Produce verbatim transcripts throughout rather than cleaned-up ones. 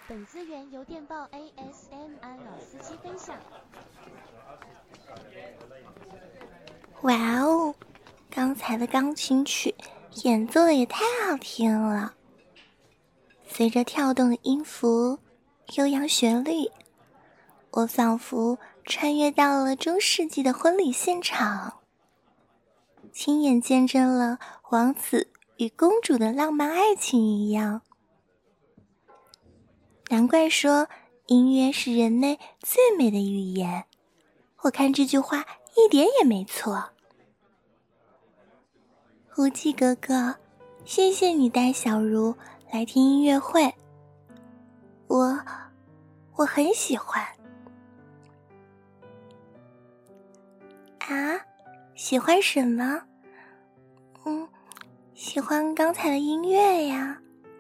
本资源由电报 A S M R 老司机分享。 哇哦，刚才的钢琴曲演奏的也太好听了，随着跳动的音符、悠扬旋律，我仿佛穿越到了中世纪的婚礼现场，亲眼见证了王子与公主的浪漫爱情一样。难怪说音乐是人类最美的语言，我看这句话一点也没错。胡姬哥哥，谢谢你带小茹来听音乐会，我我很喜欢。啊，喜欢什么？嗯，喜欢刚才的音乐呀。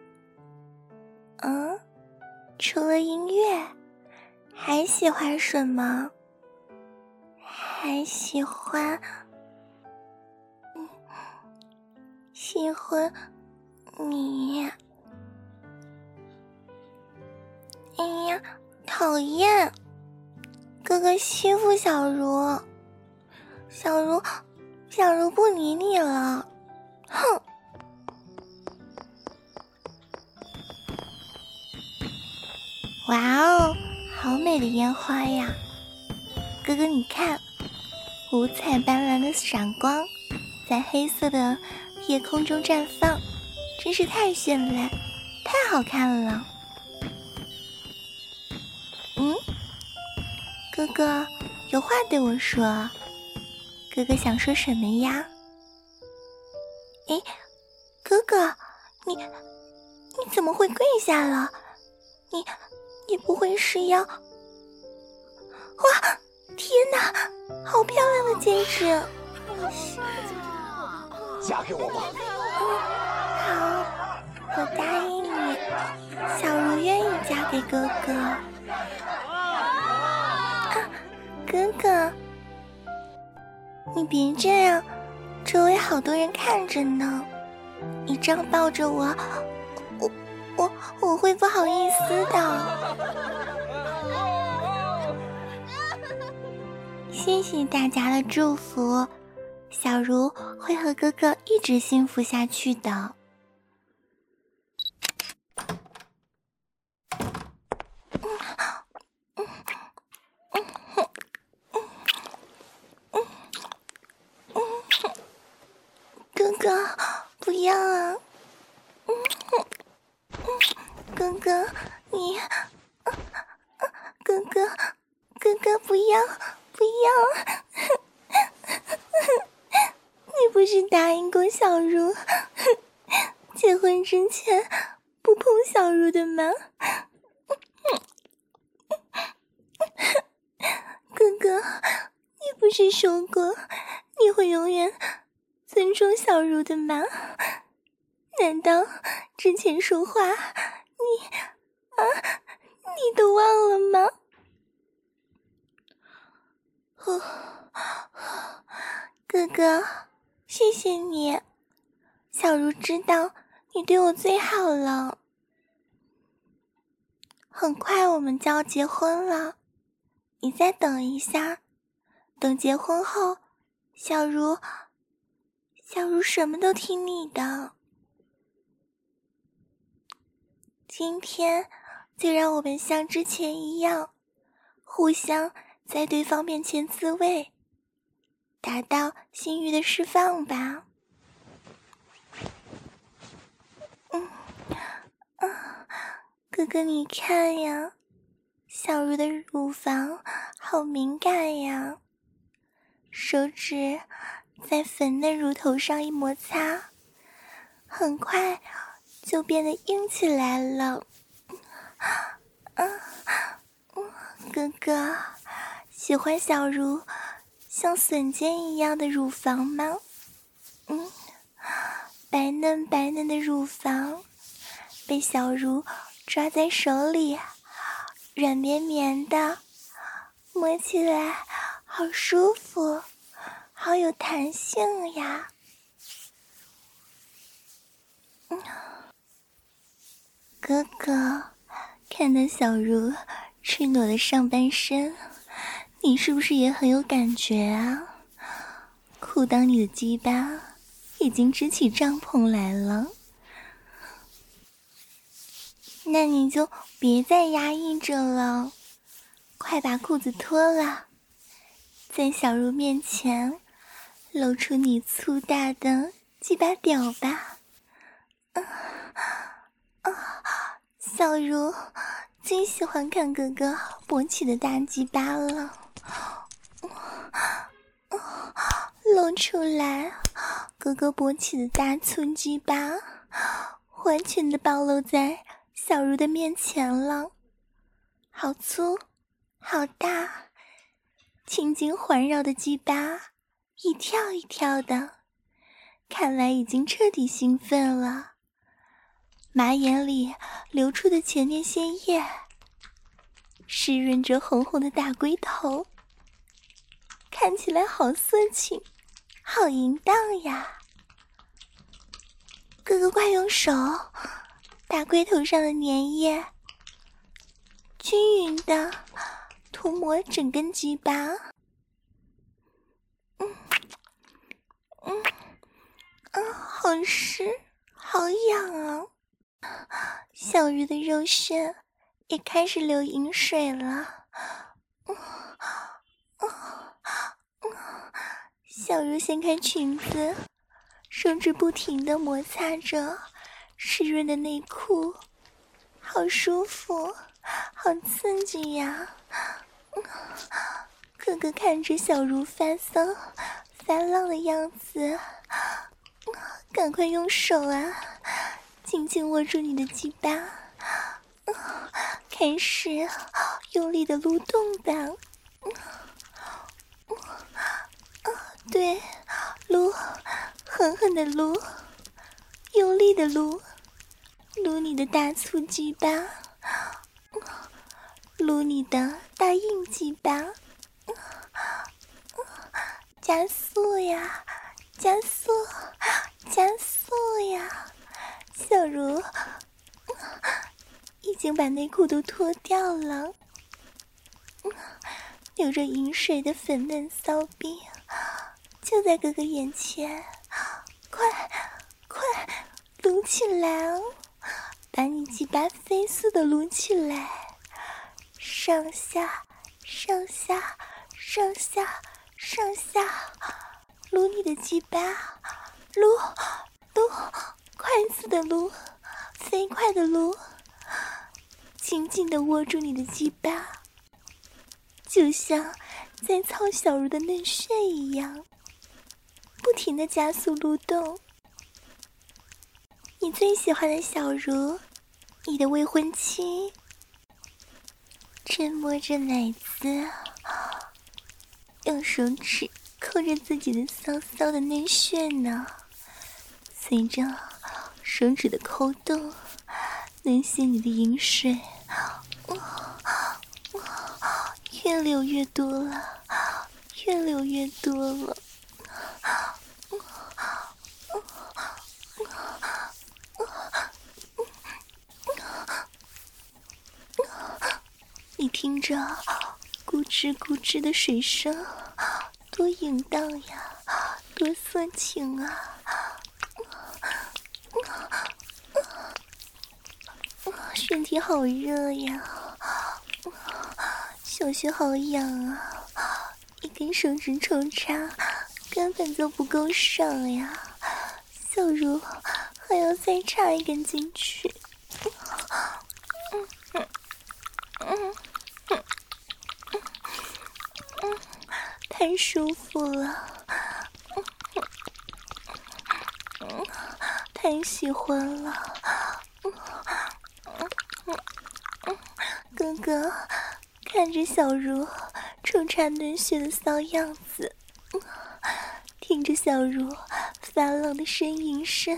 嗯，除了音乐，还喜欢什么？还喜欢，嗯，喜欢你。哎呀，讨厌！哥哥欺负小茹，小茹，小茹不理你了，哼！哇哦，好美的烟花呀！哥哥你看，五彩斑斓的闪光在黑色的夜空中绽放，真是太绚烂，太好看了。嗯，哥哥有话对我说，哥哥想说什么呀？诶，哥哥，你你怎么会跪下了？你你不会是要……哇，天哪，好漂亮的戒指！ 嫁给我吧。 嗯，好，我答应你，小茹愿意嫁给哥哥。啊，哥哥，你别这样，周围好多人看着呢，你这样抱着我，我我我会不好意思的。谢谢大家的祝福，小茹会和哥哥一直幸福下去的。哥哥，不要啊！哥哥，你，哥哥，哥哥不要，不要！你不是答应过小茹，结婚之前不碰小茹的吗？哥哥，你不是说过你会永远尊重小茹的吗？难道之前说话你啊你都忘了吗？哦，哥哥，谢谢你，小茹知道你对我最好了。很快我们就要结婚了，你再等一下，等结婚后，小茹，小茹什么都听你的。今天就让我们像之前一样，互相在对方面前自慰，达到性欲的释放吧。嗯，啊，哥哥你看呀，小茹的乳房好敏感呀，手指在粉嫩乳头上一摩擦，很快就变得硬起来了。啊，哥哥，喜欢小茹像笋尖一样的乳房吗？嗯，白嫩白嫩的乳房被小茹抓在手里，软绵绵的，摸起来好舒服，好有弹性呀。哥哥， 看到小茹赤裸的上半身，你是不是也很有感觉啊？裤裆里的鸡巴已经支起帐篷来了，那你就别再压抑着了，快把裤子脱了，在小茹面前露出你粗大的鸡巴屌吧。啊啊！小茹最喜欢看哥哥勃起的大鸡巴了，露出来，哥哥勃起的大粗鸡巴完全的暴露在小茹的面前了，好粗好大，青筋环绕的鸡巴一跳一跳的，看来已经彻底兴奋了。马眼里流出的前列腺液湿润着红红的大龟头，看起来好色情，好淫荡呀。哥哥快用手大龟头上的粘液均匀的涂抹整根鸡巴。嗯嗯嗯，好湿好痒啊。小茹的肉穴也开始流饮水了。嗯嗯嗯，小茹掀开裙子，手指不停地摩擦着湿润的内裤，好舒服好刺激呀。嗯，哥哥看着小茹发骚发浪的样子，赶快用手啊紧紧握住你的鸡巴，嗯，开始用力的撸动吧。嗯嗯啊，对，撸，狠狠的撸，用力的撸，撸你的大粗鸡巴，嗯，撸你的大硬鸡巴，嗯嗯，加速呀，加速，加速呀！小茹已经把内裤都脱掉了，流着饮水的粉嫩骚逼就在哥哥眼前，快快撸起来哦，把你鸡巴飞速的撸起来，上下上下上下上下撸你的鸡巴，撸撸，快速的撸，飞快的撸，紧紧的握住你的鸡巴，就像在操小茹的嫩穴一样，不停的加速撸动。你最喜欢的小茹，你的未婚妻，正摸着奶子，用手指抠着自己的骚骚的嫩穴呢。随着手指的抠动，嫩腺里的饮水哦哦越流越多了，越流越多了。你听着咕吱咕吱的水声，多淫荡呀，多色情啊！身体好热呀，小穴好痒啊，一根手指抽插根本就不够上呀，小茹还要再插一根进去。嗯嗯嗯嗯嗯，太舒服了，嗯嗯，太喜欢了。哥哥看着小茹抽插嫩穴的骚样子，听着小茹发浪的呻吟声，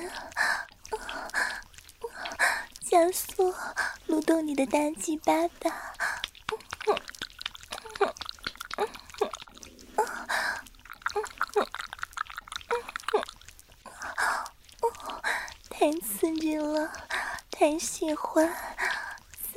加速撸动你的大鸡巴吧。太刺激了，太喜欢，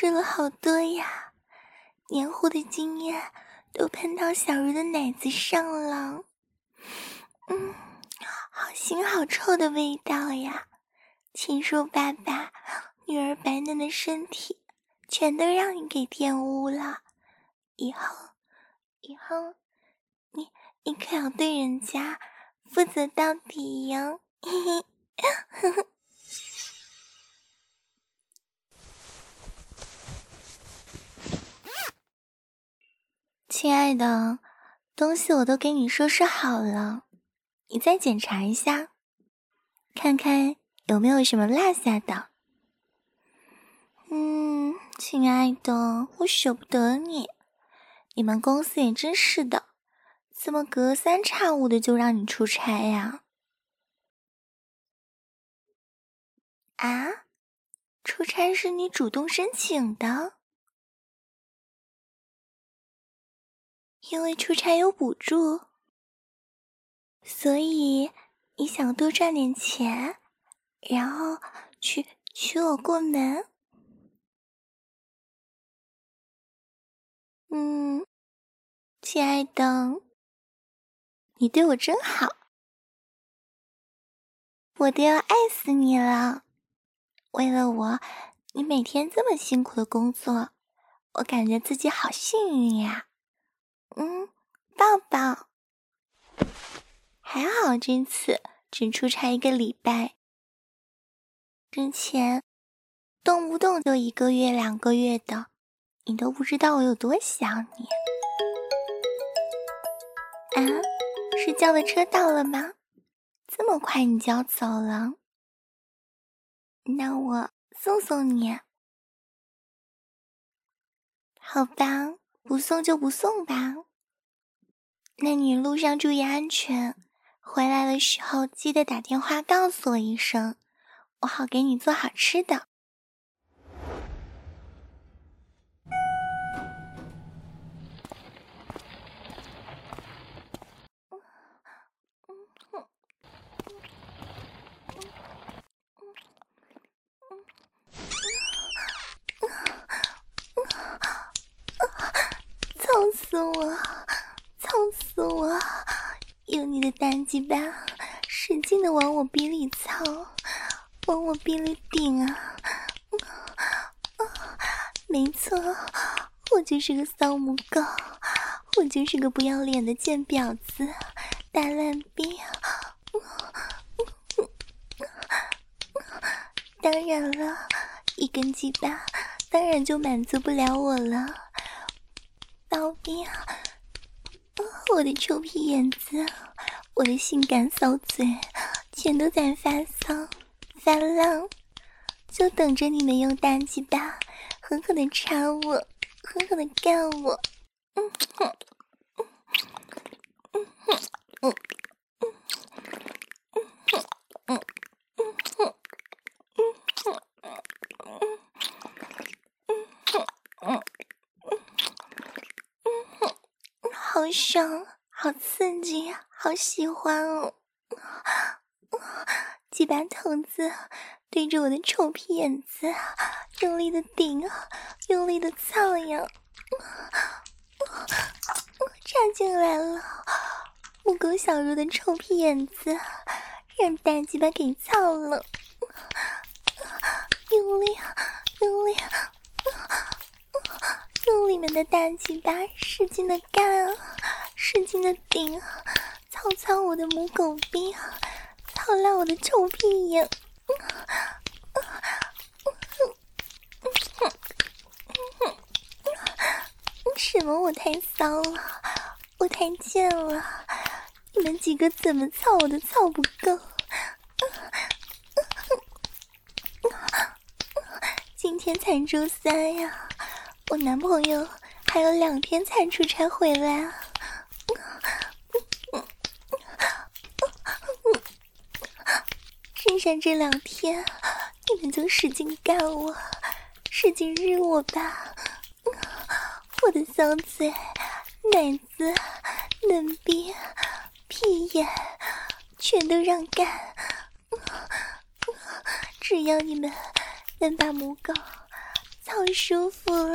吃了好多呀，黏糊的精液都喷到小茹的奶子上了。嗯，好腥好臭的味道呀！禽兽爸爸，女儿白嫩的身体全都让你给玷污了。以后，以后，你你可要对人家负责到底哟！嘿嘿，呵呵。亲爱的，东西我都给你收拾好了，你再检查一下，看看有没有什么落下的。嗯，亲爱的，我舍不得你，你们公司也真是的，怎么隔三差五的就让你出差呀？啊？出差是你主动申请的？因为出差有补助，所以你想多赚点钱，然后娶娶我过门？嗯，亲爱的，你对我真好，我都要爱死你了。为了我，你每天这么辛苦的工作，我感觉自己好幸运呀。嗯，抱抱。还好这次只出差一个礼拜，之前动不动就一个月两个月的，你都不知道我有多想你。啊，睡觉的车到了吗？这么快你就要走了？那我送送你。好吧，不送就不送吧。那你路上注意安全，回来的时候记得打电话告诉我一声，我好给你做好吃的。操死我，操死我，用你的大鸡巴使劲的往我逼里操，往我逼里顶啊！没错，我就是个骚母狗，我就是个不要脸的贱婊子，大烂逼。当然了，一根鸡巴当然就满足不了我了。宝贝啊，我的臭屁眼子，我的性感骚嘴，全都在发骚发浪，就等着你们用大鸡巴狠狠的插我，狠狠的干我。嗯哼，嗯哼，嗯嗯嗯哼，嗯嗯哼，嗯哼，嗯哼，嗯。好爽，好刺激，好喜欢哦！几把头子对着我的臭屁眼子用力的顶，用力的操呀！插进来了，母狗小茹的臭屁眼子让大鸡巴给操了，用力，用力！用里面的大鸡巴使劲的干，使劲的顶，操操我的母狗逼，操烂我的臭屁眼。什么？我太骚了，我太贱了，你们几个怎么操我都操不够。今天才周三呀，我男朋友还有两天才出差回来啊！剩下这两天，你们就使劲干我，使劲日我吧！我的骚嘴、奶子、嫩逼、屁眼，全都让干！只要你们能把母狗操舒服了，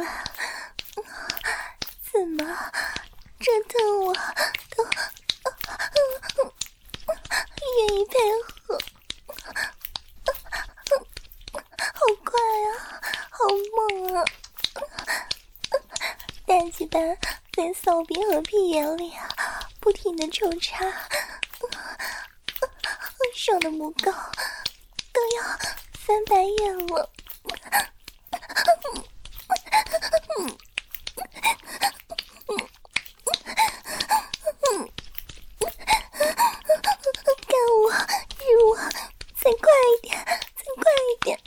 怎么这的我都愿意配合？好快啊，好猛啊！大鸡巴在骚逼和屁眼里啊，不停的抽插，爽的母狗都要翻白眼了。干我，日我，再快一点，再快一点！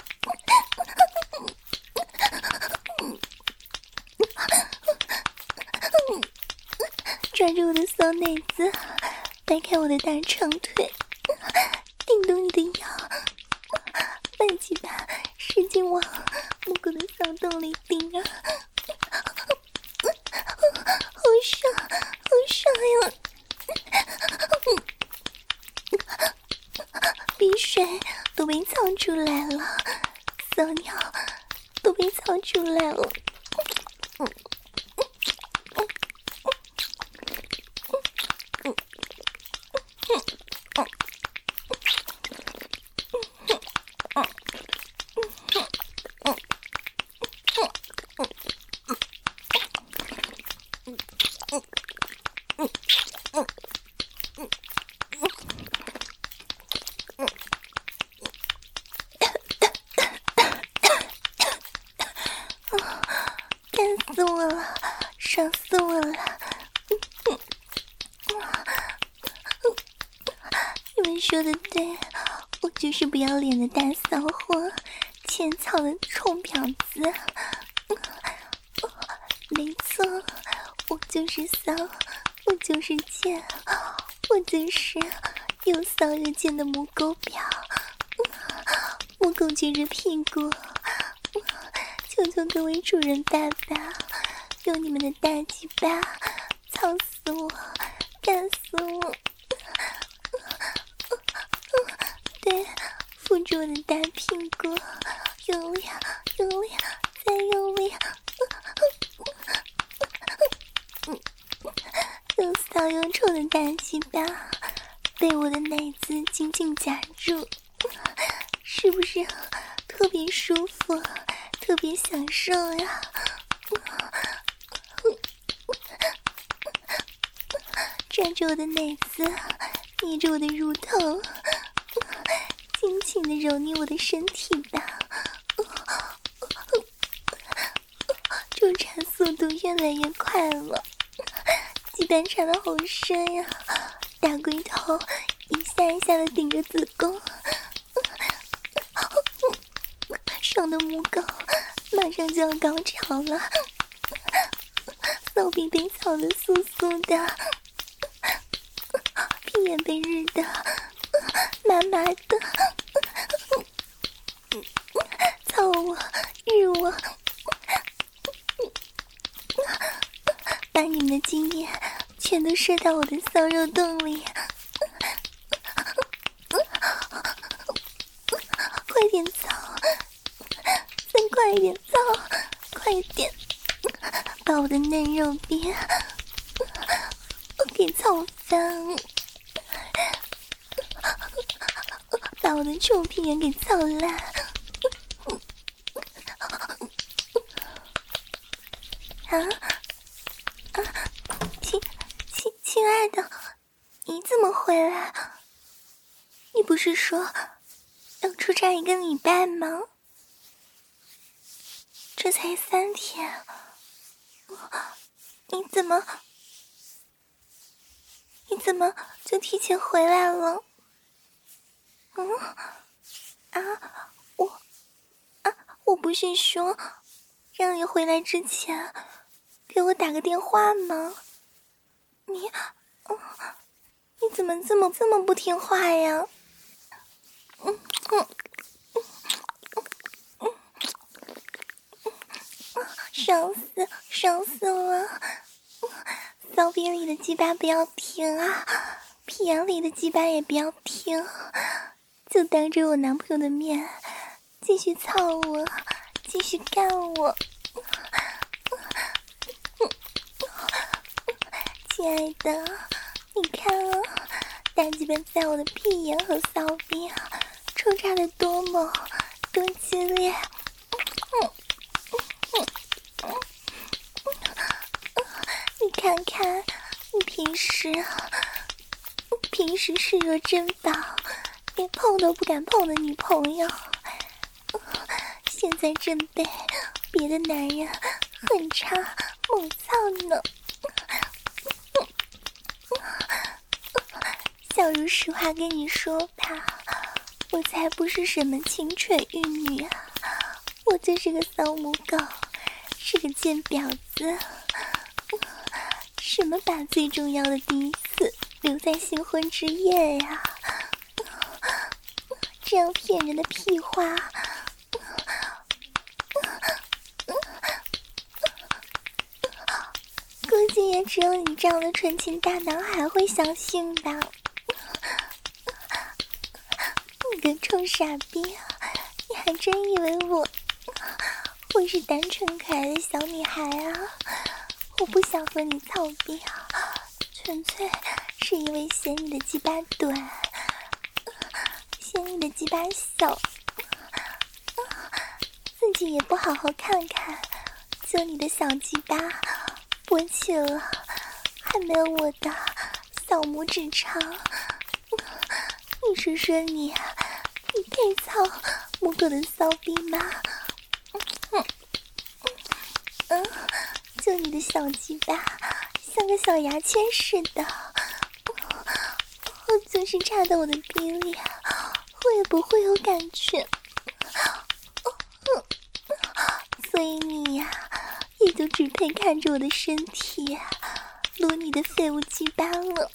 抓住我的骚奶子，掰开我的大长腿，顶动你的腰，把鸡巴使劲往母狗的骚洞里顶啊！好爽，好爽呀！鼻水都被操出来了，骚尿都被操出来了。干死我了，爽死我了！你们说的对，我就是不要脸的大骚货，欠操的臭婊子。没错，我就是骚，我就是贱，我就是又骚又贱的母狗婊。母狗撅着屁股，求求各位主人爸爸，用你们的大鸡巴操死我，干死我！对，扶住我的大屁股，用力，用力，再用力！又骚又臭的大鸡巴被我的奶子紧紧夹住，是不是特别舒服，特别享受呀？抓住我的奶子，捏着我的乳头，尽情的揉捏我的身体吧。抽插速度越来越快了，鸡巴插的好深呀，大龟头一下一下的顶着子宫，爽的母狗马上就要高潮了，骚逼被操的酥酥的，屁眼被日的麻麻的，操我，日我，把你们的精液全都射到我的骚肉洞里，快点操，再快一点操，快点把我的嫩肉边给操翻，把我的臭屁眼给操烂。啊啊！亲亲亲爱的，你怎么回来？你不是说要出差一个礼拜吗？这才三天，你怎么你怎么就提前回来了？嗯啊，我啊，我不是说让你回来之前给我打个电话吗？你，嗯，你怎么这么这么不听话呀？嗯嗯嗯嗯嗯，爽死爽死了！骚逼里的鸡巴不要停啊，屁眼里的鸡巴也不要停，就当着我男朋友的面继续操我，继继续干我。亲爱的，你看啊，大鸡巴在我的屁眼和骚逼抽插的多猛多激烈。你看看，你平时平时视若珍宝，连碰都不敢碰的女朋友，现在正被别的男人狠插猛操呢。小如实话跟你说吧，我才不是什么清纯玉女啊，我就是个骚母狗，是个贱婊子。什么把最重要的第一次留在新婚之夜呀、啊？这样骗人的屁话，估计也只有你这样的纯情大男孩会相信吧。你个臭傻逼，你还真以为我我是单纯可爱的小女孩啊？我不想和你操逼啊，纯粹是因为嫌你的鸡巴短，嫌你的鸡巴小，自己也不好好看看，就你的小鸡巴勃起了，还没有我的小拇指长。你说说你，你配操母狗的骚逼吗？嗯嗯，就你的小鸡巴像个小牙签似的，我就是插到我的逼里，我也不会有感觉。所以你呀、啊，也就只配看着我的身体撸你的废物鸡巴了。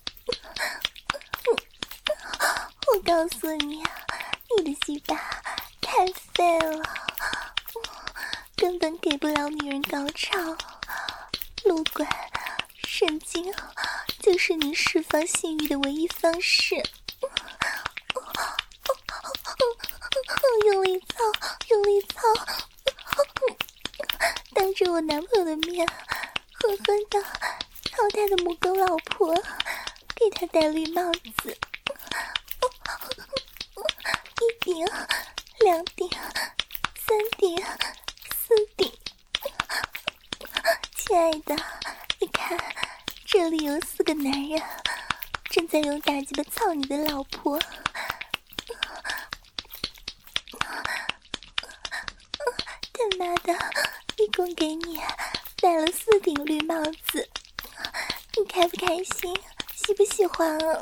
我告诉你，你的鸡巴太废了，根本给不了女人高潮。撸管、神经就是你释放性欲的唯一方式。用力操，用力操，当着我男朋友的面，狠狠的操他的母狗老婆，给他戴绿帽子。一顶，两顶，三顶，四顶。亲爱的，你看，这里有四个男人正在用大鸡巴操你的老婆。他妈的，一共给你戴了四顶绿帽子，你开不开心？喜不喜欢啊？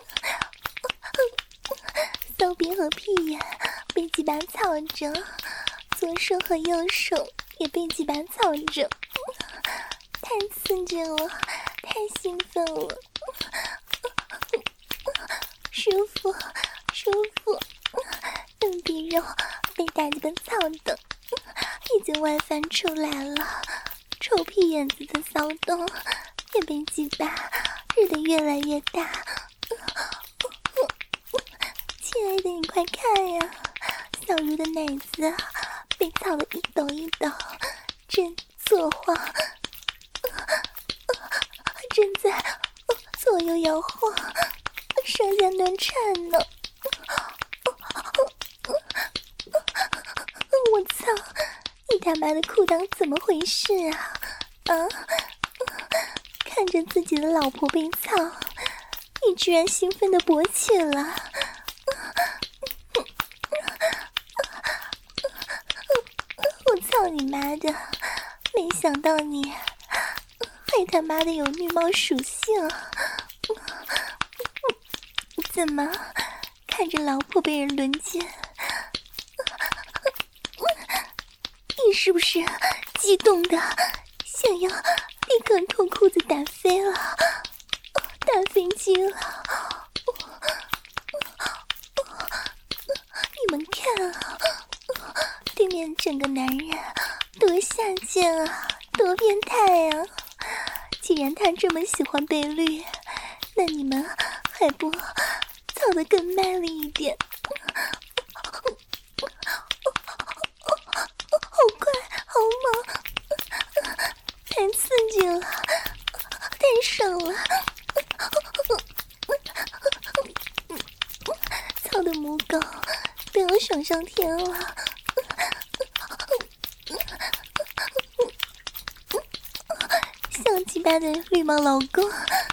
骚逼和屁眼被鸡巴操着，左手和右手也被鸡巴操着，太刺激了，太兴奋了，舒服舒服，等逼肉被大鸡巴操的已经外翻出来了，臭屁眼子的骚动也被鸡巴日得越来越大。亲爱的，你快看呀，小茹的奶子被操得一抖一抖，正左晃，正在左右摇晃，上下乱颤呢。我操，你他妈的裤裆怎么回事啊？啊！看着自己的老婆被操，你居然兴奋地勃起了！我操你妈的！没想到你还他妈的有绿帽属性，怎么看着老婆被人轮奸？你是不是激动的想要立刻脱裤子打飞了，打飞机了？你们看啊，对面整个男人多下贱啊，多变态啊！既然他这么喜欢被绿，那你们还不操得更卖力一点？好快， 好猛，太刺激了，太爽了！操的母狗都要爽上天了！像鸡巴的绿毛老公，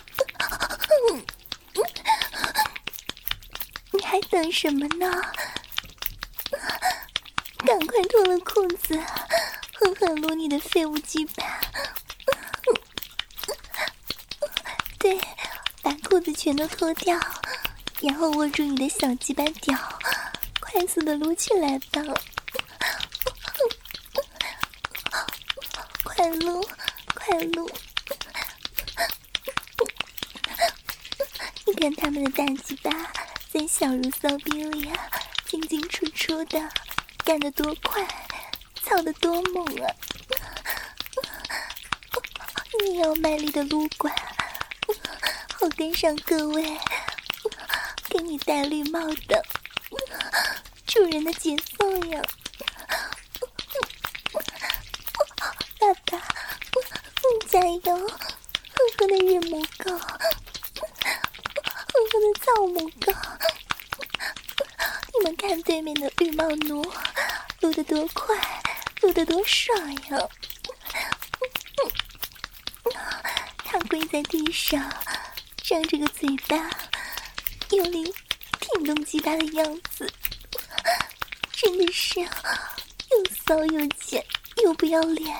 你还等什么呢？赶快脱了裤子，狠狠撸你的废物鸡巴！对，把裤子全都脱掉，然后握住你的小鸡巴屌，快速的撸起来吧！快撸，快撸！你看他们的大鸡巴在小如骚逼里啊，进进出出的。干得多快，操得多猛啊！你要卖力的撸管，好跟上各位给你戴绿帽的主人的节奏呀！爸爸，加油！狠狠的日母狗，狠狠的操母狗！你们看对面的绿帽奴撸得多快，撸得多爽呀！他跪在地上，张着个嘴巴，用力挺动鸡巴的样子，真的是又骚又贱又不要脸。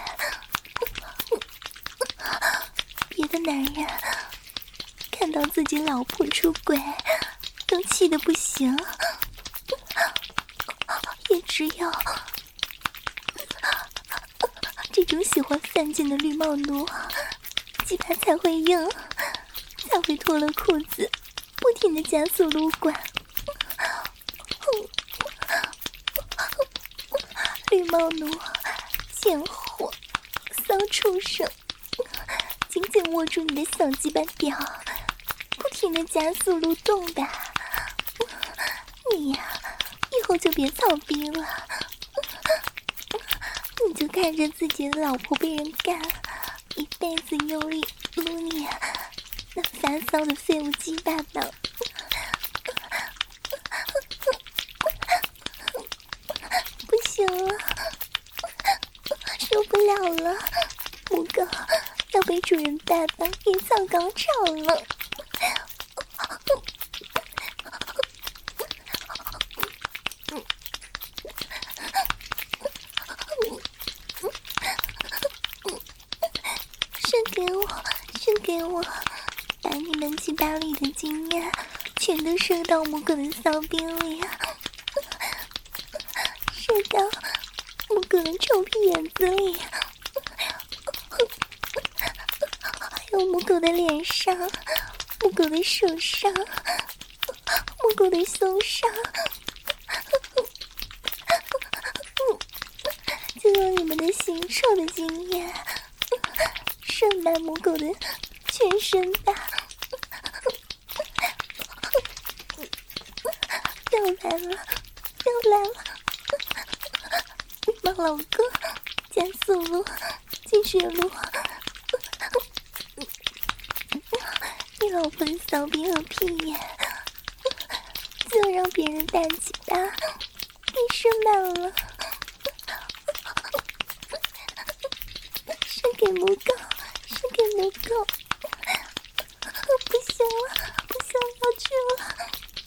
别的男人看到自己老婆出轨，都气得不行。也只有这种喜欢犯贱的绿帽奴，鸡巴才会硬，才会脱了裤子，不停的加速撸管。绿帽奴，贱货，骚畜生，紧紧握住你的小鸡巴屌，不停的加速撸动吧。你呀、啊。以后就别操逼了，你就看着自己的老婆被人干，一辈子用力撸你那发骚的废物鸡巴吧。不行了，受不了了，母狗要被主人爸爸给操高潮了。给我把你们鸡巴里的经验全都射到母狗的骚逼里，射到母狗的臭屁眼子里，还有母狗的脸上、母狗的手上、母狗的胸上，就用你们的腥臭的经验射满母狗的全身吧！又来了，又来了！猫老公，加速撸，继续撸！你老婆的骚逼和屁眼，就让别人大鸡巴给射满了，射给母狗，射给母狗！不行了，不想要去了。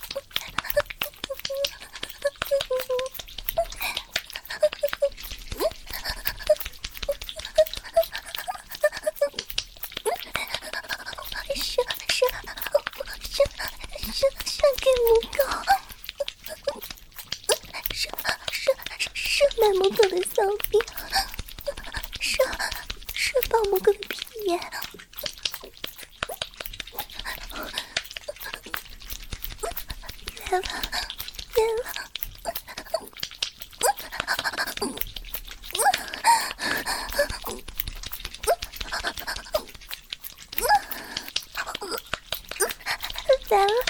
射射射射射给母狗，射射射满母狗的骚逼，射射爆母狗的屁眼。来了，来了！来了，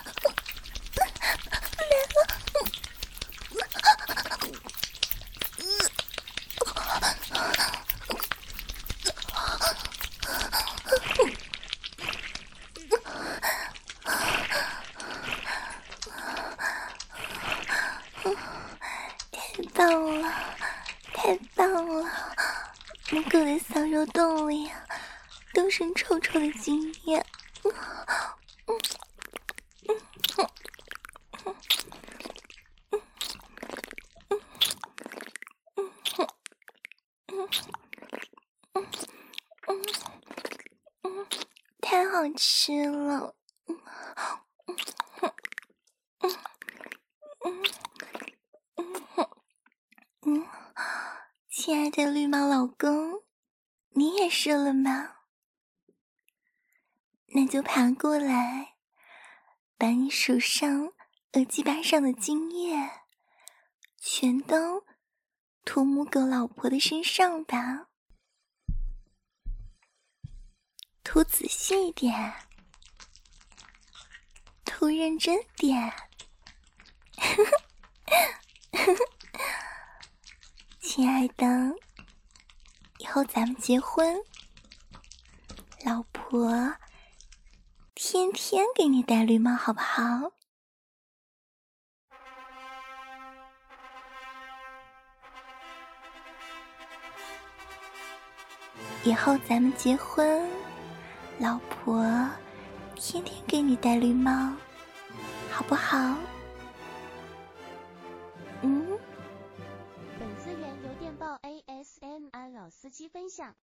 来了！ 身臭臭的经验。嗯嗯嗯嗯太好吃了！嗯嗯嗯嗯嗯，亲爱的绿毛老公，你也射了吗？那就爬过来，把你手上、额鸡巴上的精液全都涂抹给老婆的身上吧，涂仔细点，涂认真点。亲爱的，以后咱们结婚，老婆天天给你戴绿帽好不好？以后咱们结婚，老婆天天给你戴绿帽好不好？嗯。 本资源由电报 A S M R 老司机分享。